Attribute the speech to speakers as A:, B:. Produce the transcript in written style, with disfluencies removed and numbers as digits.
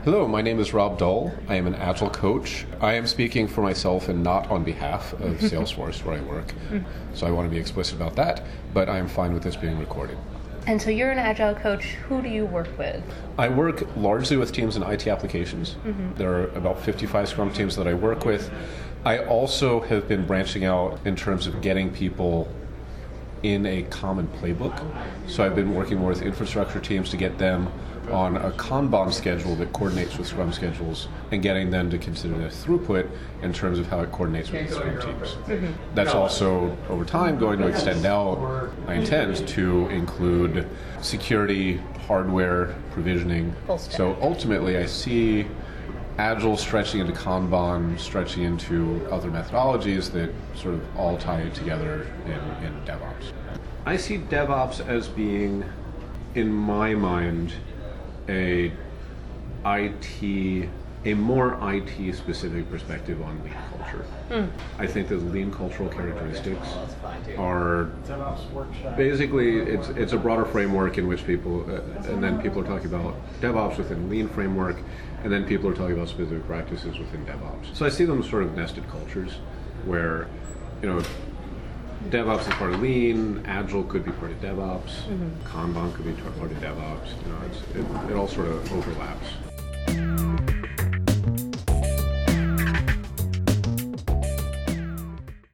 A: Hello, my name is Rob Dull. I am an Agile coach. I am speaking for myself and not on behalf of Salesforce where I work. So I want to be explicit about that, but I am fine with this being recorded.
B: And so you're an Agile coach. Who do you work with?
A: I work largely with teams in IT applications. There are about 55 Scrum teams that I work with. I also have been branching out in terms of getting people in a common playbook. So I've been working more with infrastructure teams to get them on a Kanban schedule that coordinates with Scrum schedules and getting them to consider their throughput in terms of how it coordinates with the Scrum teams. That's also, over time, going to extend out, I intend, to include security, hardware, provisioning. So ultimately, I see Agile stretching into Kanban, stretching into other methodologies that sort of all tie together in DevOps. I see DevOps as being, in my mind, a more IT specific perspective on lean culture. I think that lean cultural characteristics are basically it's a broader framework in which people and then people are talking about DevOps within lean framework, and then people are talking about specific practices within DevOps. So I see them as sort of nested cultures where, DevOps is part of Lean, Agile could be part of DevOps, Kanban could be part of DevOps. It all sort of overlaps.